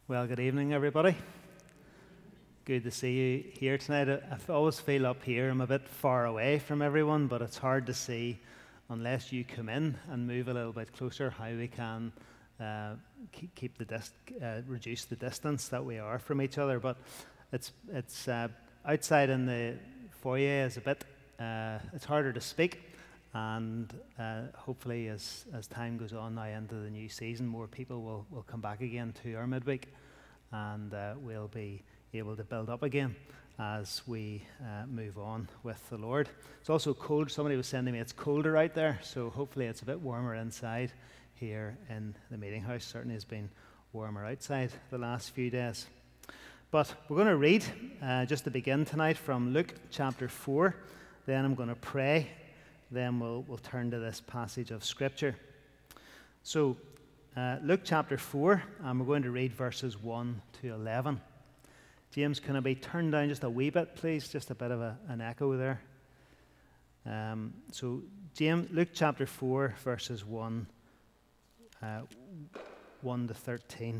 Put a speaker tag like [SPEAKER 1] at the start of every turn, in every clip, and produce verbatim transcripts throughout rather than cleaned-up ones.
[SPEAKER 1] Well, good evening, everybody. Good to see you here tonight. I always feel up here I'm a bit far away from everyone, but it's hard to see unless you come in and move a little bit closer how we can uh, keep, keep the dis- uh, reduce the distance that we are from each other. But it's it's uh, outside in the foyer is a bit uh, it's harder to speak. And uh, hopefully, as, as time goes on now into the new season, more people will, will come back again to our midweek, and uh, we'll be able to build up again as we uh, move on with the Lord. It's also cold. Somebody was saying to me it's colder out there, so hopefully it's a bit warmer inside here in the meeting house. Certainly has been warmer outside the last few days. But we're going to read, uh, just to begin tonight, from Luke chapter four. Then I'm going to pray. Then we'll, we'll turn to this passage of Scripture. So, uh, Luke chapter four, and we're going to read verses one to eleven. James, can I be turned down just a wee bit, please? Just a bit of a, an echo there. Um, so, James, Luke chapter four, verses one, uh, one to thirteen.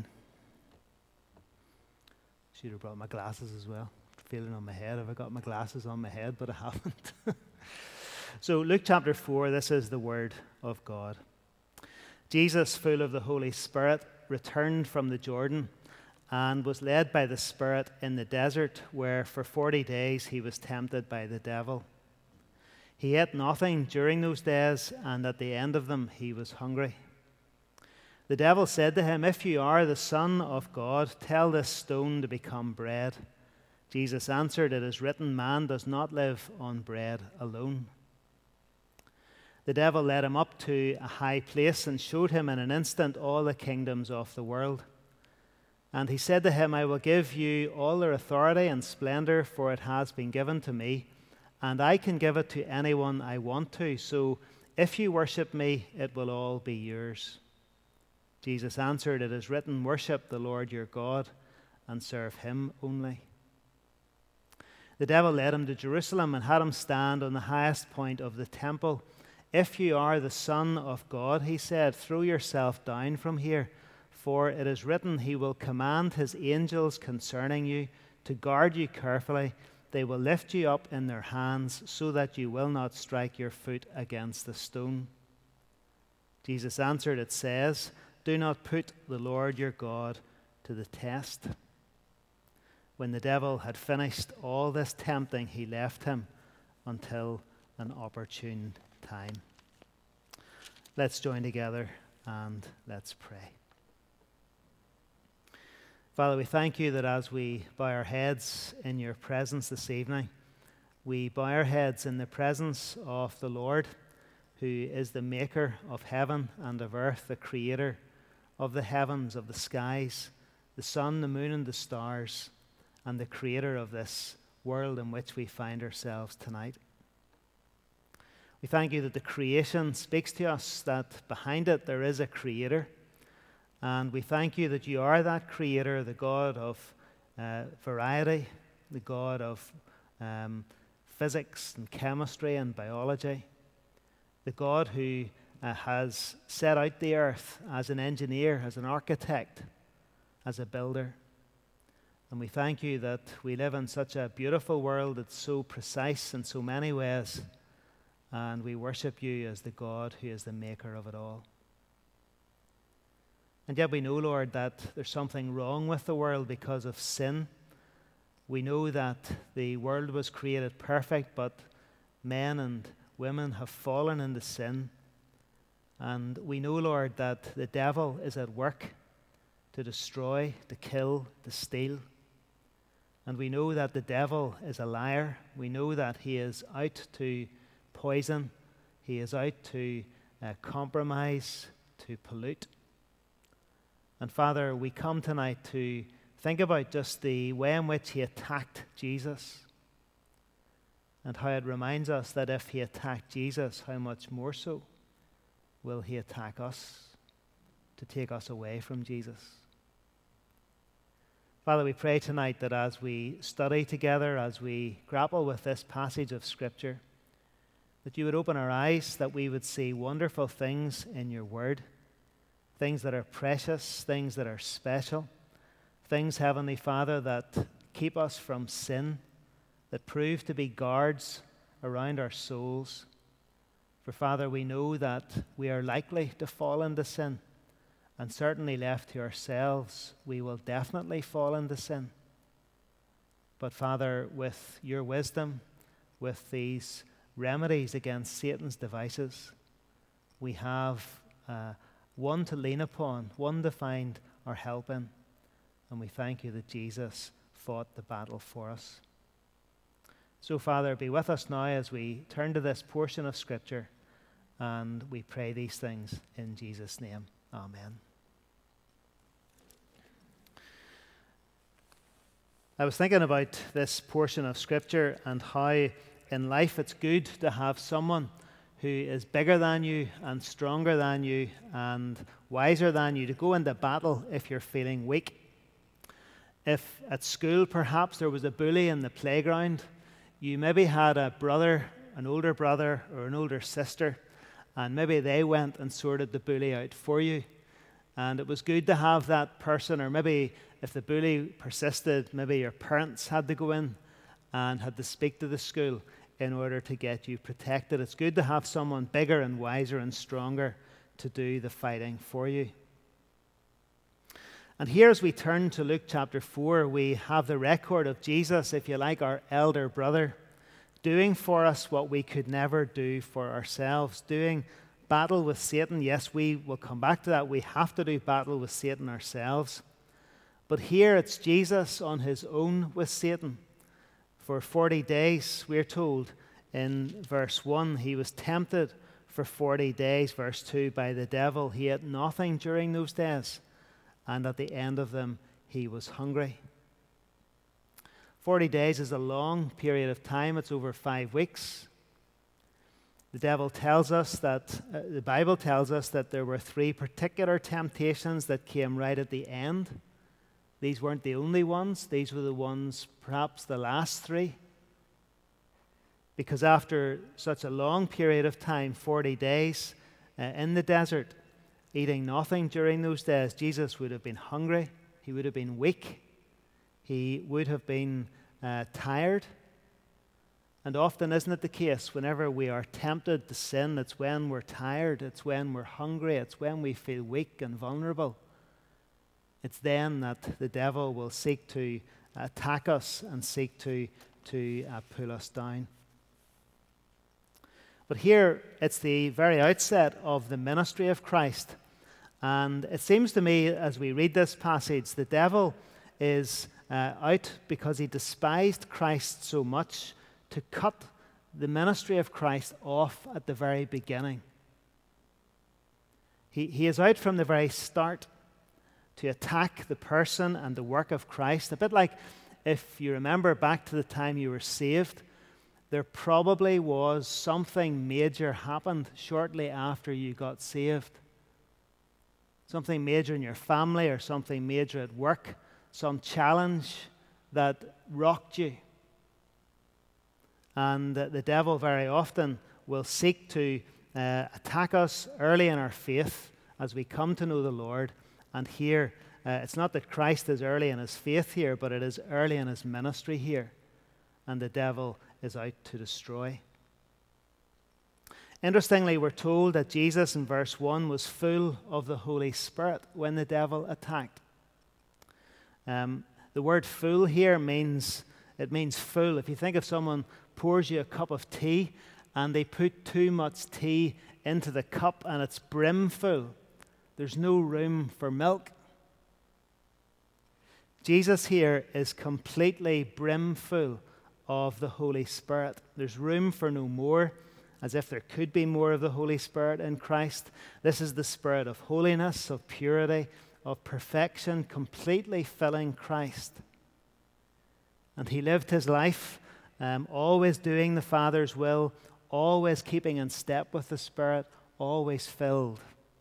[SPEAKER 1] Should have brought my glasses as well. Feeling on my head. Have I got my glasses on my head? But I haven't. So Luke chapter four, this is the word of God. Jesus, full of the Holy Spirit, returned from the Jordan and was led by the Spirit in the desert, where for forty days he was tempted by the devil. He ate nothing during those days, and at the end of them he was hungry. The devil said to him, "If you are the Son of God, tell this stone to become bread." Jesus answered, "It is written, man does not live on bread alone." The devil led him up to a high place and showed him in an instant all the kingdoms of the world. And he said to him, "I will give you all their authority and splendor, for it has been given to me, and I can give it to anyone I want to. So if you worship me, it will all be yours." Jesus answered, "It is written, worship the Lord your God and serve him only." The devil led him to Jerusalem and had him stand on the highest point of the temple. "If you are the Son of God," he said, "throw yourself down from here, for it is written, he will command his angels concerning you to guard you carefully. They will lift you up in their hands so that you will not strike your foot against the stone." Jesus answered, "It says, do not put the Lord your God to the test." When the devil had finished all this tempting, he left him until an opportune time. Let's join together and let's pray. Father, we thank you that as we bow our heads in your presence this evening, we bow our heads in the presence of the Lord, who is the maker of heaven and of earth, the creator of the heavens, of the skies, the sun, the moon, and the stars, and the creator of this world in which we find ourselves tonight. We thank you that the creation speaks to us, that behind it there is a creator. And we thank you that you are that creator, the God of uh, variety, the God of um, physics and chemistry and biology, the God who uh, has set out the earth as an engineer, as an architect, as a builder. And we thank you that we live in such a beautiful world that's so precise in so many ways. And we worship you as the God who is the maker of it all. And yet we know, Lord, that there's something wrong with the world because of sin. We know that the world was created perfect, but men and women have fallen into sin. And we know, Lord, that the devil is at work to destroy, to kill, to steal. And we know that the devil is a liar. We know that he is out to poison. He is out to uh, compromise, to pollute. And Father, we come tonight to think about just the way in which he attacked Jesus, and how it reminds us that if he attacked Jesus, how much more so will he attack us to take us away from Jesus. Father, we pray tonight that as we study together, as we grapple with this passage of Scripture, that you would open our eyes, that we would see wonderful things in your word, things that are precious, things that are special, things, Heavenly Father, that keep us from sin, that prove to be guards around our souls. For, Father, we know that we are likely to fall into sin, and certainly left to ourselves, we will definitely fall into sin. But, Father, with your wisdom, with these remedies against Satan's devices, we have uh, one to lean upon, one to find our help in. And we thank you that Jesus fought the battle for us. So, Father, be with us now as we turn to this portion of Scripture, and we pray these things in Jesus' name. Amen. I was thinking about this portion of Scripture and how in life it's good to have someone who is bigger than you and stronger than you and wiser than you to go into battle if you're feeling weak. If at school perhaps there was a bully in the playground, you maybe had a brother, an older brother or an older sister, and maybe they went and sorted the bully out for you. And it was good to have that person, or maybe if the bully persisted, maybe your parents had to go in and had to speak to the school in order to get you protected. It's good to have someone bigger and wiser and stronger to do the fighting for you. And here, as we turn to Luke chapter four, we have the record of Jesus, if you like, our elder brother, doing for us what we could never do for ourselves, doing battle with Satan. Yes, we will come back to that. We have to do battle with Satan ourselves. But here it's Jesus on his own with Satan. For forty days, we're told in verse one, he was tempted for forty days. Verse two, by the devil. He ate nothing during those days, and at the end of them, he was hungry. Forty days is a long period of time. It's over five weeks. The devil tells us that, uh, the Bible tells us that there were three particular temptations that came right at the end. These weren't the only ones. These were the ones, perhaps the last three. Because after such a long period of time, forty days uh, in the desert, eating nothing during those days, Jesus would have been hungry. He would have been weak. He would have been uh, tired. And often, isn't it the case, whenever we are tempted to sin, it's when we're tired, it's when we're hungry, it's when we feel weak and vulnerable. It's then that the devil will seek to attack us and seek to, to uh, pull us down. But here, it's the very outset of the ministry of Christ. And it seems to me, as we read this passage, the devil is uh, out because he despised Christ so much to cut the ministry of Christ off at the very beginning. He, he is out from the very start to attack the person and the work of Christ. A bit like, if you remember back to the time you were saved, there probably was something major happened shortly after you got saved. Something major in your family or something major at work, some challenge that rocked you. And the devil very often will seek to uh, attack us early in our faith as we come to know the Lord. And here, uh, it's not that Christ is early in his faith here, but it is early in his ministry here. And the devil is out to destroy. Interestingly, we're told that Jesus in verse one was full of the Holy Spirit when the devil attacked. Um, the word full here means, it means full. If you think of someone pours you a cup of tea and they put too much tea into the cup and it's brim full, there's no room for milk. Jesus here is completely brim full of the Holy Spirit. There's room for no more, as if there could be more of the Holy Spirit in Christ. This is the Spirit of holiness, of purity, of perfection, completely filling Christ. And he lived his life um, always doing the Father's will, always keeping in step with the Spirit, always filled.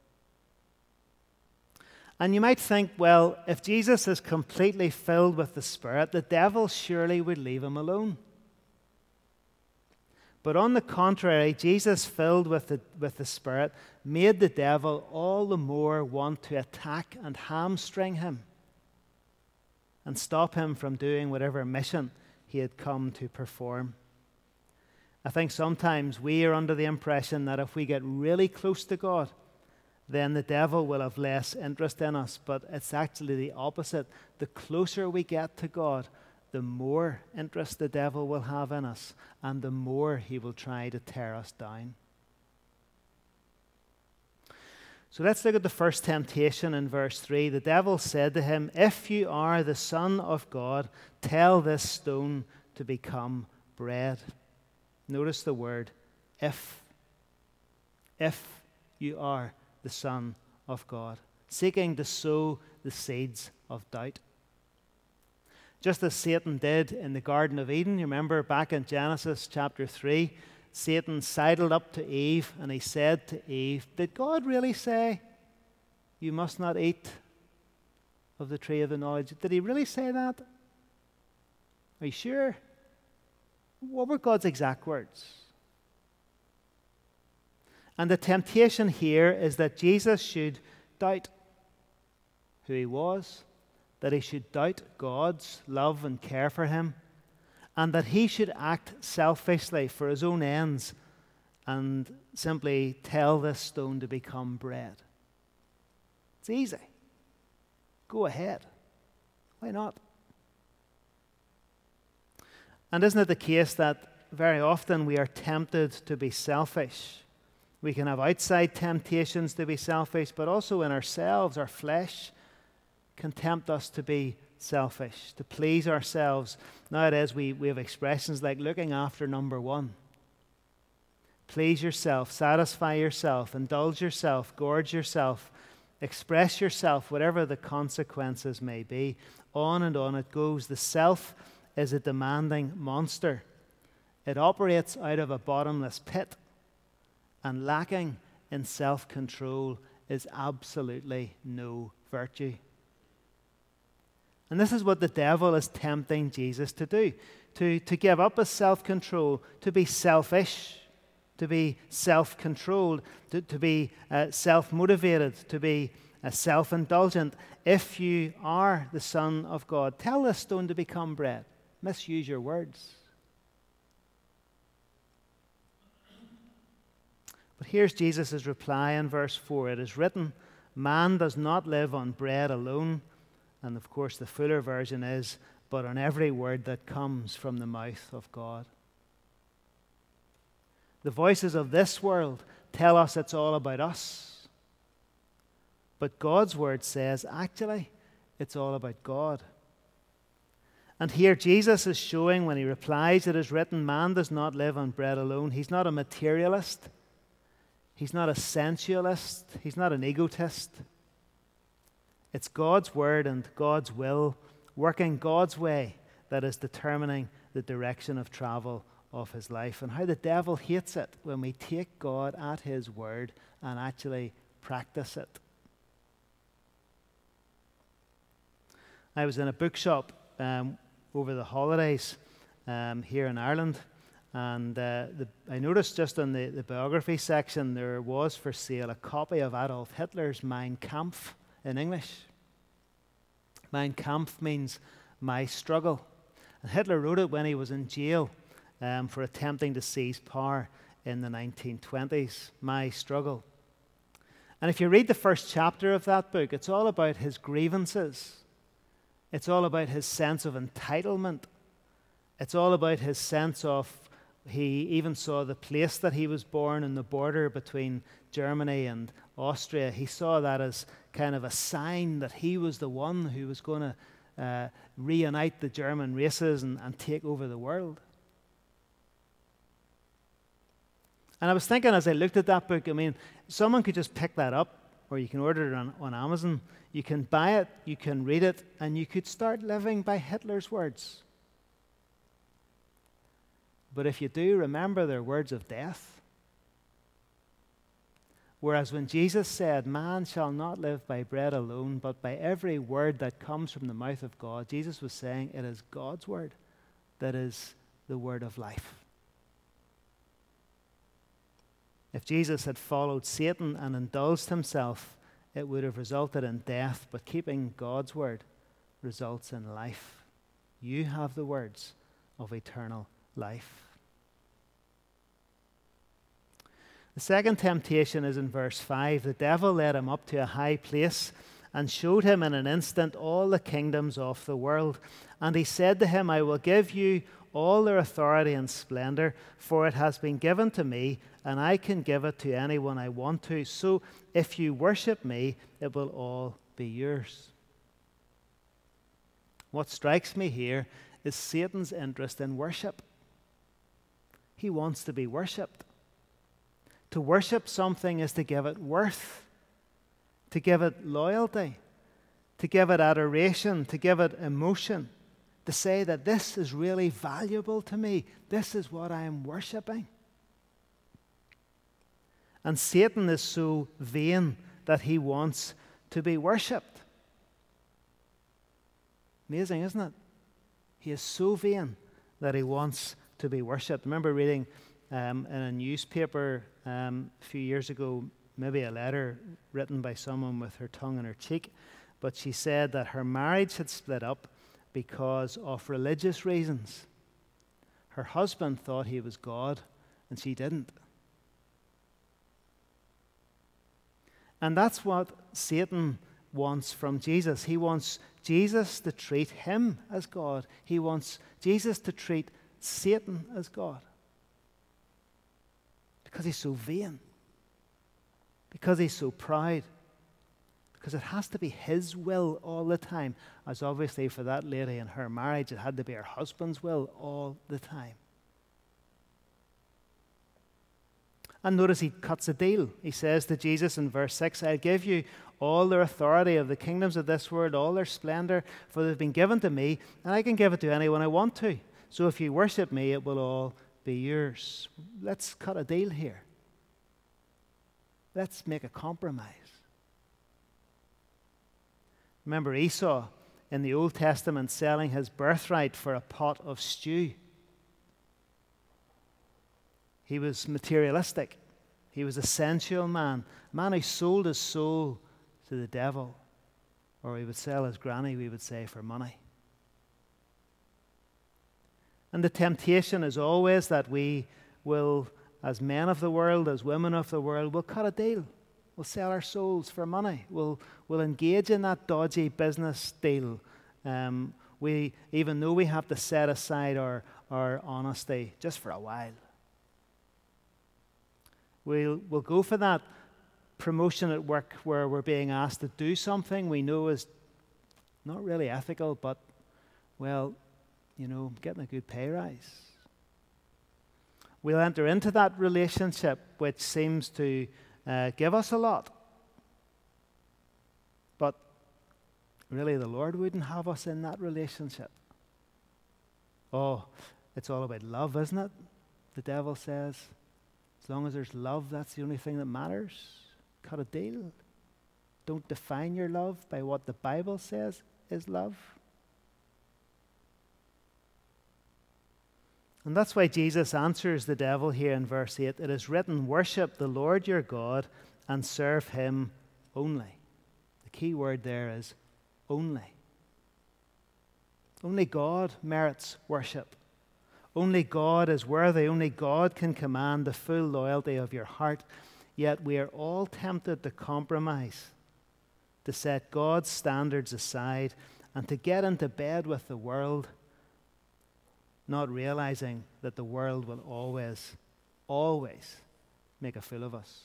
[SPEAKER 1] And you might think, well, if Jesus is completely filled with the Spirit, the devil surely would leave him alone. But on the contrary, Jesus, filled with the, with the Spirit, made the devil all the more want to attack and hamstring him. and stop him from doing whatever mission he had come to perform. I think sometimes we are under the impression that if we get really close to God, then the devil will have less interest in us. But it's actually the opposite. The closer we get to God, the more interest the devil will have in us, and the more he will try to tear us down. So let's look at the first temptation in verse three. The devil said to him, "If you are the Son of God, tell this stone to become bread." Notice the word, if. If you are the Son of God, seeking to sow the seeds of doubt. Just as Satan did in the Garden of Eden, you remember back in Genesis chapter three, Satan sidled up to Eve and he said to Eve, "Did God really say you must not eat of the tree of the knowledge?" Did he really say that? Are you sure? What were God's exact words? And the temptation here is that Jesus should doubt who he was, that he should doubt God's love and care for him, and that he should act selfishly for his own ends and simply tell this stone to become bread. It's easy. Go ahead. Why not? And isn't it the case that very often we are tempted to be selfish? We can have outside temptations to be selfish, but also in ourselves, our flesh can tempt us to be selfish, to please ourselves. Nowadays, we, we have expressions like looking after number one. Please yourself, satisfy yourself, indulge yourself, gorge yourself, express yourself, whatever the consequences may be. On and on it goes. The self is a demanding monster. It operates out of a bottomless pit, and lacking in self-control is absolutely no virtue. And this is what the devil is tempting Jesus to do, to, to give up his self-control, to be selfish, to be self-controlled, to, to be uh, self-motivated, to be uh, self-indulgent. If you are the Son of God, tell this stone to become bread. Misuse your words. But here's Jesus' reply in verse four. It is written, "Man does not live on bread alone." And of course the fuller version is, "but on every word that comes from the mouth of God." The voices of this world tell us it's all about us. But God's word says, actually, it's all about God. And here Jesus is showing, when he replies, "It is written, man does not live on bread alone." He's not a materialist. He's not a sensualist. He's not an egotist. It's God's word and God's will, working God's way, that is determining the direction of travel of his life. And how the devil hates it when we take God at his word and actually practice it. I was in a bookshop um, over the holidays um, here in Ireland, and uh, the, I noticed just in the, the biography section there was for sale a copy of Adolf Hitler's Mein Kampf in English. Mein Kampf means my struggle. And Hitler wrote it when he was in jail um, for attempting to seize power in the nineteen twenties. My struggle. And if you read the first chapter of that book, it's all about his grievances. It's all about his sense of entitlement. It's all about his sense of, he even saw the place that he was born in the border between Germany and Austria. He saw that as kind of a sign that he was the one who was going to uh, reunite the German races and, and take over the world. And I was thinking as I looked at that book, I mean, someone could just pick that up, or you can order it on, on Amazon. You can buy it, you can read it, and you could start living by Hitler's words. But if you do, remember they're words of death. Whereas when Jesus said, "Man shall not live by bread alone, but by every word that comes from the mouth of God," Jesus was saying it is God's word that is the word of life. If Jesus had followed Satan and indulged himself, it would have resulted in death, but keeping God's word results in life. You have the words of eternal life. The second temptation is in verse five. The devil led him up to a high place and showed him in an instant all the kingdoms of the world. And he said to him, I will give you all their authority and splendor, for it has been given to me, and I can give it to anyone I want to. So if you worship me, it will all be yours. What strikes me here is Satan's interest in worship. He wants to be worshipped. To worship something is to give it worth, to give it loyalty, to give it adoration, to give it emotion, to say that this is really valuable to me. This is what I am worshipping. And Satan is so vain that he wants to be worshipped. Amazing, isn't it? He is so vain that he wants to be worshipped. I remember reading um, in a newspaper um, a few years ago, maybe a letter written by someone with her tongue in her cheek, but she said that her marriage had split up because of religious reasons. Her husband thought he was God, and she didn't. And that's what Satan wants from Jesus. He wants Jesus to treat him as God. He wants Jesus to treat Satan as God. Because he's so vain. Because he's so proud. Because it has to be his will all the time. As obviously for that lady in her marriage, it had to be her husband's will all the time. And notice he cuts a deal. He says to Jesus in verse six, I'll give you all their authority of the kingdoms of this world, all their splendor, for they've been given to me, and I can give it to anyone I want to. So if you worship me, it will all be yours. Let's cut a deal here. Let's make a compromise. Remember Esau in the Old Testament selling his birthright for a pot of stew. He was materialistic. He was a sensual man, a man who sold his soul to the devil, or he would sell his granny, we would say, for money. And the temptation is always that we will, as men of the world, as women of the world, will cut a deal. We'll sell our souls for money. We'll, we'll engage in that dodgy business deal. Um, we, even though we have to set aside our, our honesty just for a while. We'll, we'll go for that promotion at work where we're being asked to do something we know is not really ethical, but, well, you know, getting a good pay rise. We'll enter into that relationship which seems to uh, give us a lot. But really, the Lord wouldn't have us in that relationship. Oh, it's all about love, isn't it? The devil says. As long as there's love, that's the only thing that matters. Cut a deal. Don't define your love by what the Bible says is love. And that's why Jesus answers the devil here in verse eight. It is written, worship the Lord your God and serve him only. The key word there is only. Only God merits worship. Only God is worthy. Only God can command the full loyalty of your heart. Yet we are all tempted to compromise, to set God's standards aside, and to get into bed with the world, not realizing that the world will always, always make a fool of us.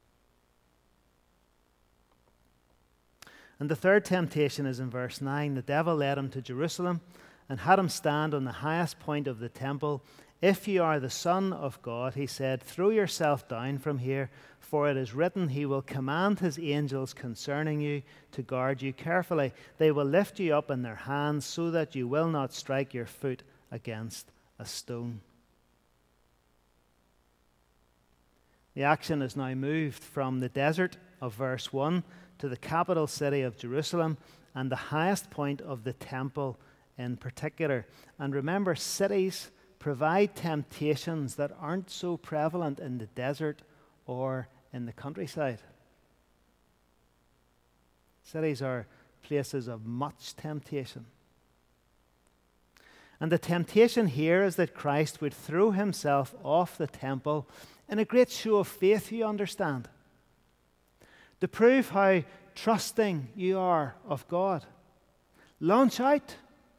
[SPEAKER 1] And the third temptation is in verse nine. The devil led him to Jerusalem and had him stand on the highest point of the temple. If you are the Son of God, he said, throw yourself down from here, for it is written, he will command his angels concerning you to guard you carefully. They will lift you up in their hands so that you will not strike your foot against a stone. The action is now moved from the desert of verse one to the capital city of Jerusalem and the highest point of the temple in particular. And remember, cities provide temptations that aren't so prevalent in the desert or in the countryside. Cities are places of much temptation. And the temptation here is that Christ would throw himself off the temple in a great show of faith, you understand, to prove how trusting you are of God. Launch out.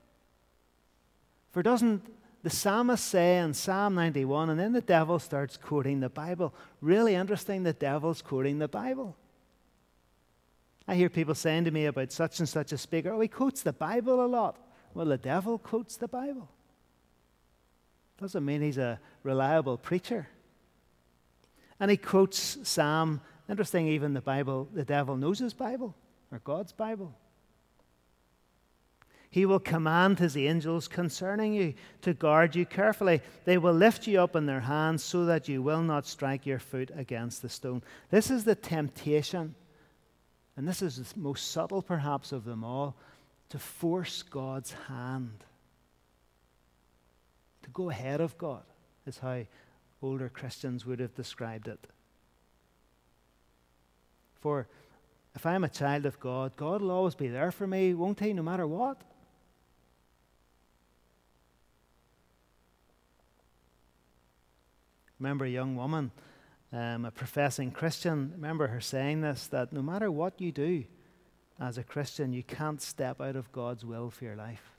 [SPEAKER 1] For doesn't the psalmist say in Psalm ninety-one, and then the devil starts quoting the Bible. Really interesting, the devil's quoting the Bible. I hear people saying to me about such and such a speaker, oh, he quotes the Bible a lot. Well, the devil quotes the Bible. Doesn't mean he's a reliable preacher. And he quotes Psalm. Interesting, even the Bible, the devil knows his Bible, or God's Bible. He will command his angels concerning you to guard you carefully. They will lift you up in their hands so that you will not strike your foot against the stone. This is the temptation, and this is the most subtle perhaps of them all, to force God's hand. To go ahead of God is how older Christians would have described it. For if I'm a child of God, God will always be there for me, won't he, no matter what? Remember a young woman, um, a professing Christian, remember her saying this, that no matter what you do as a Christian, you can't step out of God's will for your life.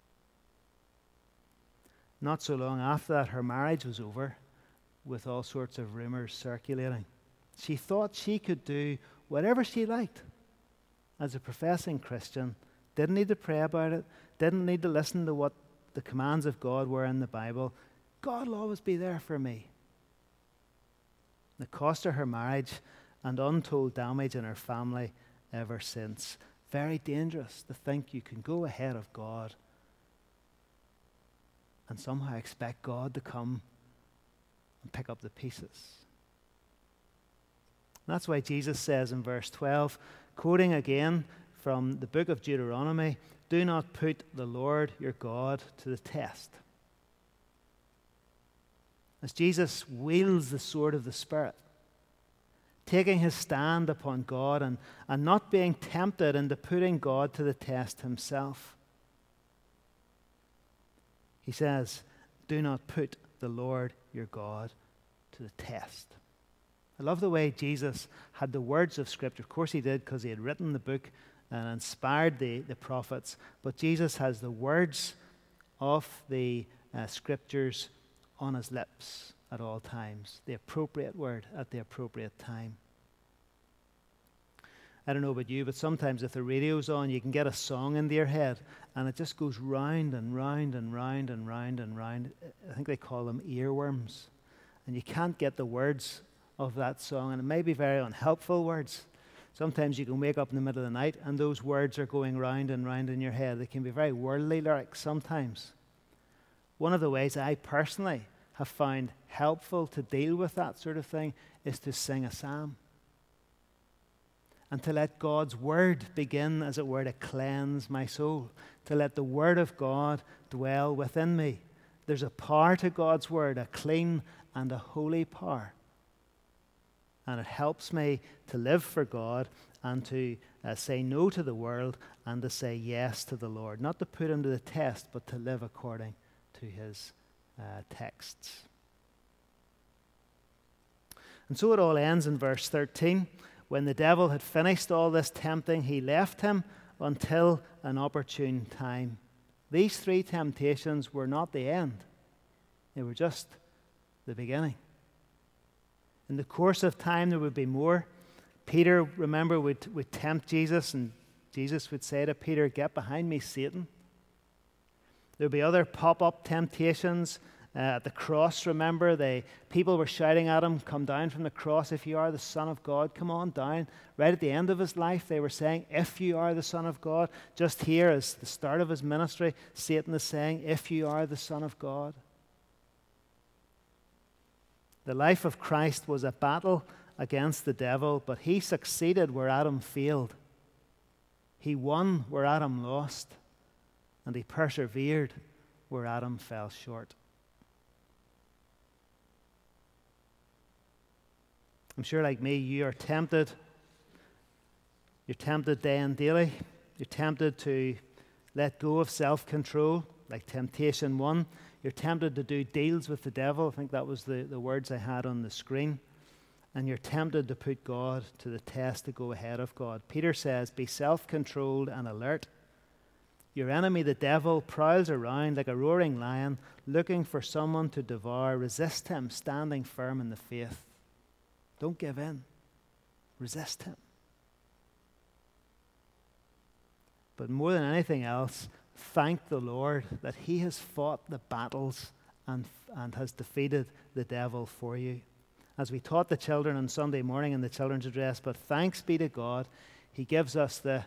[SPEAKER 1] Not so long after that, her marriage was over with all sorts of rumors circulating. She thought she could do whatever she liked as a professing Christian, didn't need to pray about it, didn't need to listen to what the commands of God were in the Bible. God will always be there for me. It cost her her marriage and untold damage in her family ever since. Very dangerous to think you can go ahead of God and somehow expect God to come and pick up the pieces. That's why Jesus says in verse twelve, quoting again from the book of Deuteronomy, do not put the Lord your God to the test. As Jesus wields the sword of the Spirit, taking his stand upon God and, and not being tempted into putting God to the test himself. He says, do not put the Lord your God to the test. I love the way Jesus had the words of Scripture. Of course he did, because he had written the book and inspired the, the prophets. But Jesus has the words of the uh, Scriptures on his lips at all times. The appropriate word at the appropriate time. I don't know about you, but sometimes if the radio's on, you can get a song into your head, and it just goes round and round and round and round and round. I think they call them earworms. And you can't get the words of that song, and it may be very unhelpful words. Sometimes you can wake up in the middle of the night, and those words are going round and round in your head. They can be very worldly lyrics sometimes. One of the ways I personally have found helpful to deal with that sort of thing is to sing a psalm. And to let God's word begin, as it were, to cleanse my soul. To let the word of God dwell within me. There's a power to God's word, a clean and a holy power. And it helps me to live for God and to uh, say no to the world and to say yes to the Lord. Not to put him to the test, but to live according to his uh, texts. And so it all ends in verse thirteen. When the devil had finished all this tempting, he left him until an opportune time. These three temptations were not the end. They were just the beginning. In the course of time, there would be more. Peter, remember, would, would tempt Jesus, and Jesus would say to Peter, get behind me, Satan. There would be other pop-up temptations. Uh, at the cross, remember, they, people were shouting at him, come down from the cross if you are the Son of God. Come on down. Right at the end of his life, they were saying, if you are the Son of God. Just here, as the start of his ministry, Satan is saying, if you are the Son of God. The life of Christ was a battle against the devil, but he succeeded where Adam failed. He won where Adam lost, and he persevered where Adam fell short. I'm sure, like me, you are tempted. You're tempted day and daily. You're tempted to let go of self-control, like temptation one. You're tempted to do deals with the devil. I think that was the, the words I had on the screen. And you're tempted to put God to the test, to go ahead of God. Peter says, be self-controlled and alert. Your enemy, the devil, prowls around like a roaring lion, looking for someone to devour. Resist him, standing firm in the faith. Don't give in. Resist him. But more than anything else, thank the Lord that he has fought the battles and, and has defeated the devil for you. As we taught the children on Sunday morning in the children's address, but thanks be to God, he gives us the,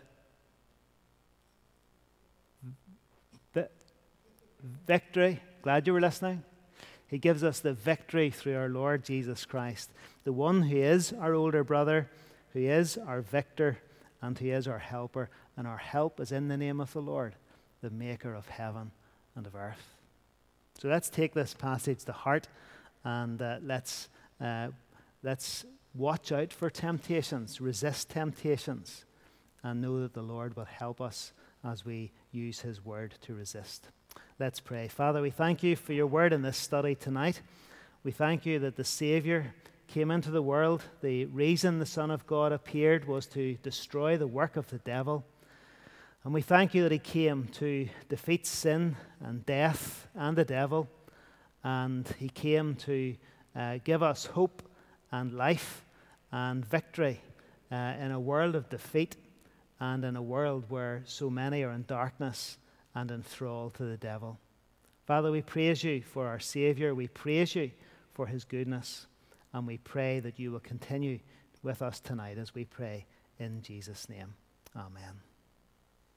[SPEAKER 1] the victory. Glad you were listening. He gives us the victory through our Lord Jesus Christ, the one who is our older brother, who is our victor, and who is our helper. And our help is in the name of the Lord, the maker of heaven and of earth. So let's take this passage to heart, and uh, let's uh, let's watch out for temptations, resist temptations, and know that the Lord will help us as we use his word to resist. Let's pray. Father, we thank you for your word in this study tonight. We thank you that the Savior came into the world. The reason the Son of God appeared was to destroy the work of the devil. And we thank you that he came to defeat sin and death and the devil. And he came to uh, give us hope and life and victory uh, in a world of defeat and in a world where so many are in darkness and in thrall to the devil. Father, we praise you for our Savior. We praise you for his goodness. And we pray that you will continue with us tonight as we pray in Jesus' name. Amen.